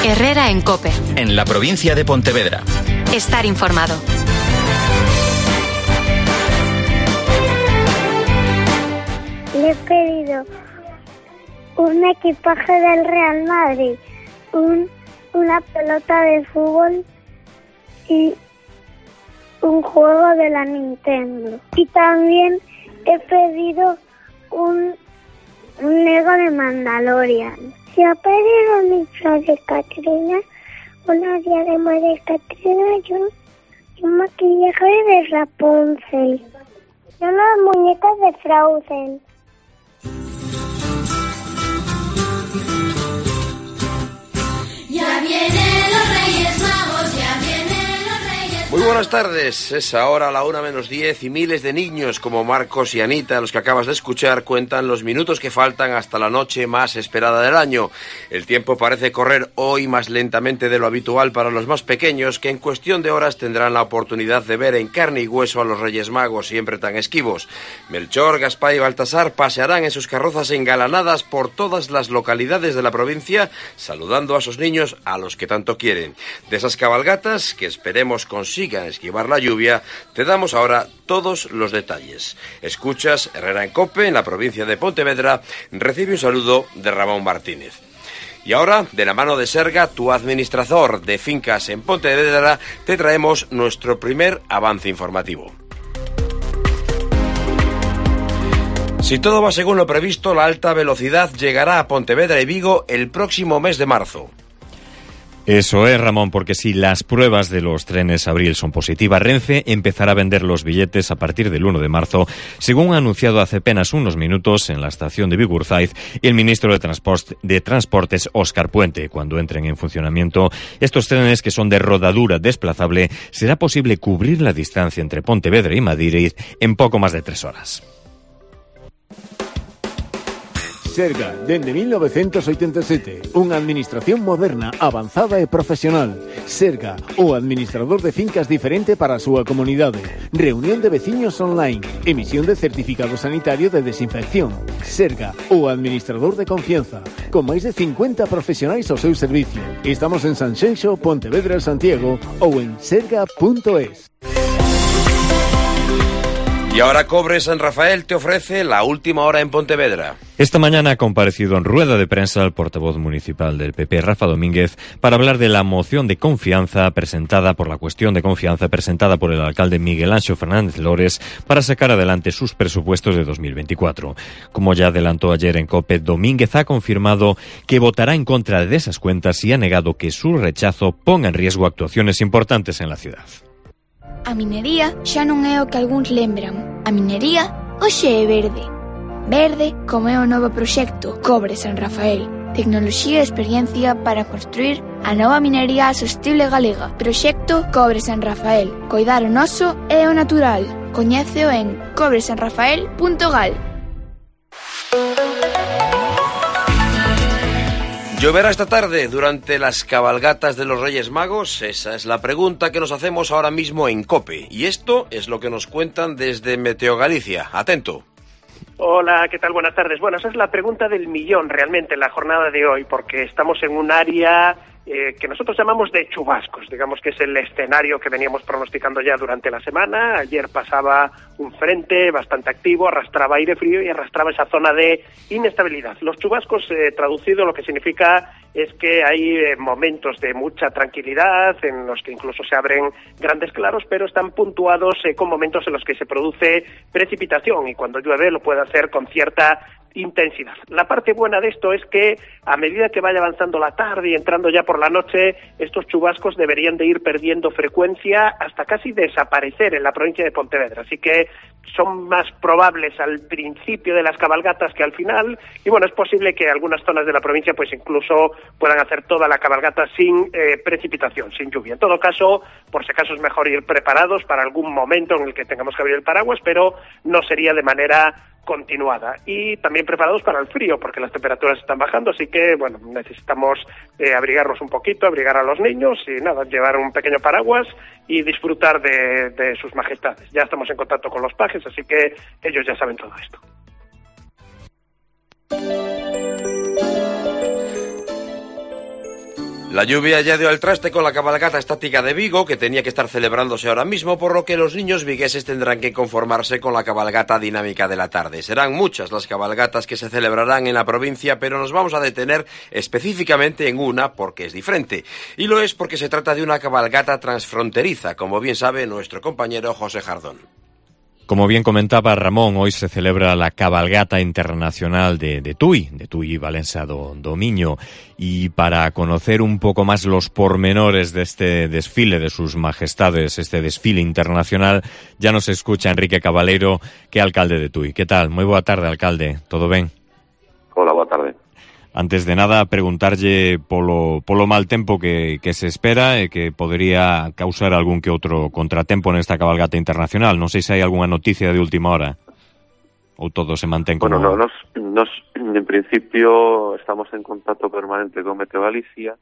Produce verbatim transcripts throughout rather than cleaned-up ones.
Herrera en COPE. En la provincia de Pontevedra. Estar informado. Le he pedido un equipaje del Real Madrid, un, una pelota de fútbol y un juego de la Nintendo. Y también he pedido un, un Lego de Mandalorian. Se ha pedido mi disfraz de Catrina, una diadema de Catrina y un, y un maquillaje de Rapunzel. Y unas muñecas de Frozen. Ya vienen los Reyes Magos, ya vienen los Reyes Magos. Muy buenas tardes, es ahora la una menos diez y miles de niños como Marcos y Anita, los que acabas de escuchar, cuentan los minutos que faltan hasta la noche más esperada del año. El tiempo parece correr hoy más lentamente de lo habitual para los más pequeños, que en cuestión de horas tendrán la oportunidad de ver en carne y hueso a los Reyes Magos, siempre tan esquivos. Melchor, Gaspar y Baltasar pasearán en sus carrozas engalanadas por todas las localidades de la provincia, saludando a sus niños a los que tanto quieren. De esas cabalgatas, que esperemos consigan esquivar la lluvia, te damos ahora todos los detalles. Escuchas Herrera en COPE, en la provincia de Pontevedra. Recibe un saludo de Ramón Martínez. Y ahora, de la mano de Serga, tu administrador de fincas en Pontevedra, te traemos nuestro primer avance informativo. Si todo va según lo previsto, la alta velocidad llegará a Pontevedra y Vigo el próximo mes de marzo. Eso es, Ramón, porque si las pruebas de los trenes Abril son positivas, Renfe empezará a vender los billetes a partir del uno de marzo, según ha anunciado hace apenas unos minutos en la estación de Bigurzaiz el ministro de, Transport, de Transportes, Óscar Puente. Cuando entren en funcionamiento estos trenes, que son de rodadura desplazable, será posible cubrir la distancia entre Pontevedra y Madrid en poco más de tres horas. Serga, dende mil novecientos oitenta e sete, unha administración moderna, avanzada e profesional. Serga, o administrador de fincas diferente para a súa comunidade. Reunión de veciños online, emisión de certificado sanitario de desinfección. Serga, o administrador de confianza, con máis de cincuenta profesionais ao seu servicio. Estamos en Sanxenxo, Pontevedra, Santiago ou en serga punto es. Y ahora Cobre San Rafael te ofrece la última hora en Pontevedra. Esta mañana ha comparecido en rueda de prensa el portavoz municipal del P P, Rafa Domínguez, para hablar de la moción de confianza presentada por la cuestión de confianza presentada por el alcalde Miguel Anxo Fernández Lores para sacar adelante sus presupuestos de dos mil veinticuatro. Como ya adelantó ayer en COPE, Domínguez ha confirmado que votará en contra de esas cuentas y ha negado que su rechazo ponga en riesgo actuaciones importantes en la ciudad. A minería xa non é o que algúns lembran. A minería hoxe é verde. Verde como é o novo proxecto Cobre San Rafael. Tecnoloxía e experiencia para construir a nova minería sostible galega. Proxecto Cobre San Rafael. Coidar o noso e o natural. Coñéceo en cobre san rafael punto gal. ¿Lloverá esta tarde durante las cabalgatas de los Reyes Magos? Esa es la pregunta que nos hacemos ahora mismo en COPE. Y esto es lo que nos cuentan desde Meteo Galicia. Atento. Hola, ¿qué tal? Buenas tardes. Bueno, esa es la pregunta del millón realmente en la jornada de hoy, porque estamos en un área eh, que nosotros llamamos de chubascos, digamos que es el escenario que veníamos pronosticando ya durante la semana. Ayer pasaba un frente bastante activo, arrastraba aire frío y arrastraba esa zona de inestabilidad. Los chubascos, eh, traducido, lo que significa es que hay eh, momentos de mucha tranquilidad, en los que incluso se abren grandes claros, pero están puntuados eh, con momentos en los que se produce precipitación, y cuando llueve lo puede hacer con cierta intensidad. La parte buena de esto es que a medida que vaya avanzando la tarde y entrando ya por la noche, estos chubascos deberían de ir perdiendo frecuencia hasta casi desaparecer en la provincia de Pontevedra, así que son más probables al principio de las cabalgatas que al final, y bueno, es posible que algunas zonas de la provincia pues incluso puedan hacer toda la cabalgata sin eh, precipitación, sin lluvia. En todo caso, por si acaso es mejor ir preparados para algún momento en el que tengamos que abrir el paraguas, pero no sería de manera continuada, y también preparados para el frío, porque las temperaturas están bajando, así que bueno, necesitamos eh, abrigarnos un poquito, abrigar a los niños y nada, llevar un pequeño paraguas y disfrutar de, de sus majestades. Ya estamos en contacto con los pajes, así que ellos ya saben todo esto. La lluvia ya dio al traste con la cabalgata estática de Vigo, que tenía que estar celebrándose ahora mismo, por lo que los niños vigueses tendrán que conformarse con la cabalgata dinámica de la tarde. Serán muchas las cabalgatas que se celebrarán en la provincia, pero nos vamos a detener específicamente en una porque es diferente. Y lo es porque se trata de una cabalgata transfronteriza, como bien sabe nuestro compañero José Jardón. Como bien comentaba Ramón, hoy se celebra la cabalgata internacional de, de Tui, de Tui y Valença do, do Miño. Y para conocer un poco más los pormenores de este desfile de sus majestades, este desfile internacional, ya nos escucha Enrique Cabaleiro, que é alcalde de Tui. Que tal? Moi boa tarde, alcalde. Todo ben? Hola, boa tarde. Antes de nada, preguntarlle polo, polo mal tempo que, que se espera e que podría causar algún que outro contratempo nesta cabalgata internacional. Non sei se hai algunha noticia de última hora ou todo se mantén como... Bueno, no, nos, nos, en principio estamos en contacto permanente con Meteo Galicia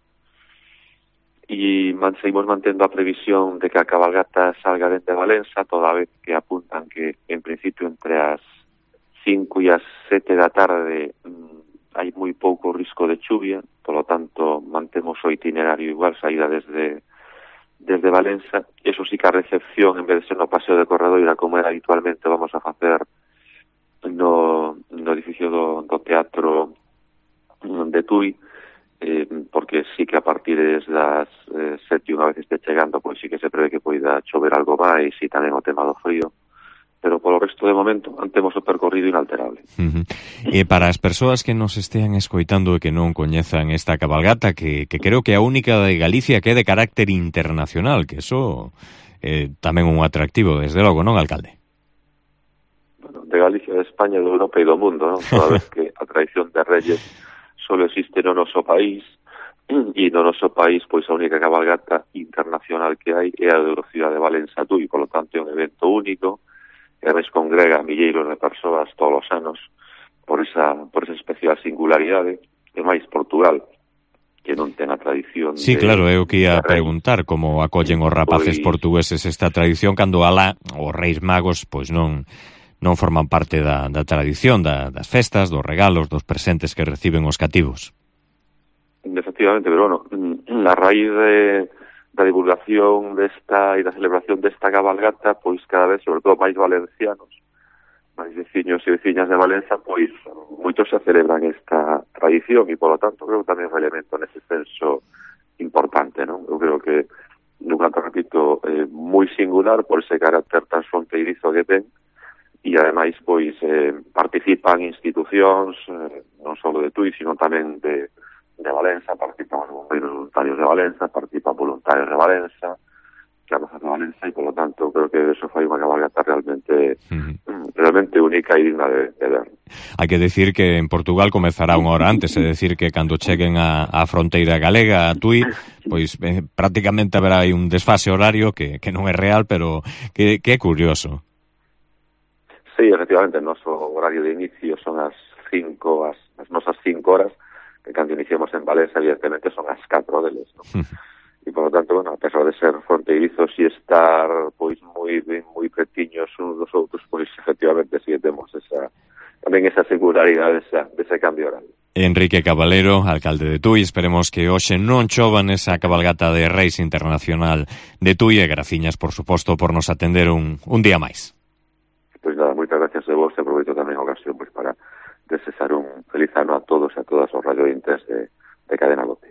e man, seguimos mantendo a previsión de que a cabalgata salga dende Valença, toda vez que apuntan que en principio entre as cinco e as sete da tarde hai moi pouco risco de chuvia, polo tanto mantemos o itinerario igual, saída desde desde Valença. Eso sí que a recepción, en vez de ser no paseo de Corredoira como era habitualmente, vamos a facer no, no edificio do, do teatro de Tui, eh, porque sí que a partir das eh, sete unha vez este chegando, pois sí que se prevé que poida chover algo máis e tamén o tema do frío, pero polo resto de momento mantemos o percorrido inalterable. Uh-huh. E para as persoas que nos estean escoitando e que non coñezan esta cabalgata, que, que creo que é a única de Galicia que é de carácter internacional, que eso é eh, tamén un atractivo, desde logo, non, alcalde? Bueno, de Galicia, de España, de Europa e do mundo, non? Toda vez que a tradición de Reyes só existe no noso país, e no noso país, pois a única cabalgata internacional que hai é a de Cidade de Valença Tui, polo tanto é un evento único, que res congrega milleiros de persoas todos os anos por esa, por esa especial singularidade, e máis Portugal, que non ten a tradición sí, de... Sí, claro, é o que ia preguntar, como acollen os rapaces pois... portugueses esta tradición, cando alá os Reis Magos pois non non forman parte da, da tradición, da, das festas, dos regalos, dos presentes que reciben os cativos. Efectivamente, pero bueno, a raíz de... da divulgación desta e da celebración desta cabalgata, pois cada vez, sobre todo máis valencianos, máis veciños e veciñas de Valença, pois moitos se celebran esta tradición e, polo tanto, creo que tamén é un elemento nese senso importante, non? Eu creo que, nun canto, repito, eh, moi singular por ese carácter transfronteirizo que ten e, ademais, pois, eh, participan institucións, eh, non só de Tui, sino tamén de de Valença, participan os bombeiros voluntarios de Valença, participan voluntarios de Valença, carrozas de Valença, e, polo tanto, creo que eso foi unha cabalgata realmente uh-huh. realmente única e digna de, de ver. Hai que decir que en Portugal comezará unha hora antes, é decir, que cando cheguen a, a fronteira galega, a Tui, pois eh, prácticamente haberá aí un desfase horario que, que non é real, pero que, que é curioso. Sí, efectivamente, o noso horario de inicio son as cinco, as, as nosas cinco horas, que cando iniciamos en Valença, evidentemente, son as catro deles, ¿no? E, por lo tanto, bueno, a pesar de ser fronteirizos e estar, pois, moi moi pretiños uns dos outros, pois, efectivamente, sí temos esa, tamén esa singularidade desa, dese cambio horario. Enrique Cabaleiro, alcalde de Tui, esperemos que hoxe non chovan esa cabalgata de Reis Internacional de Tui, e graciñas, por suposto, por nos atender un, un día máis. Pois nada, moitas gracias a vos, e aproveito tamén a ocasión, pois, para desear un feliz ano a todos e a todas os radiointes de, de Cadena Lote.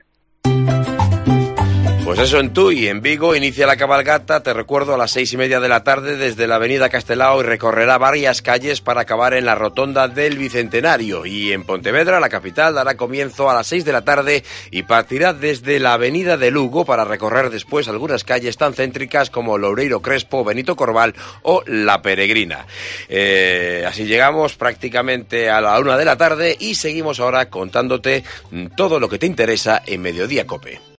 Pues eso, en Tui, en Vigo, inicia la cabalgata, te recuerdo, a las seis y media de la tarde desde la avenida Castelao, y recorrerá varias calles para acabar en la rotonda del Bicentenario. Y en Pontevedra, la capital, dará comienzo a las seis de la tarde y partirá desde la avenida de Lugo para recorrer después algunas calles tan céntricas como Loureiro Crespo, Benito Corval o La Peregrina. Eh, así llegamos prácticamente a la una de la tarde y seguimos ahora contándote todo lo que te interesa en Mediodía Cope.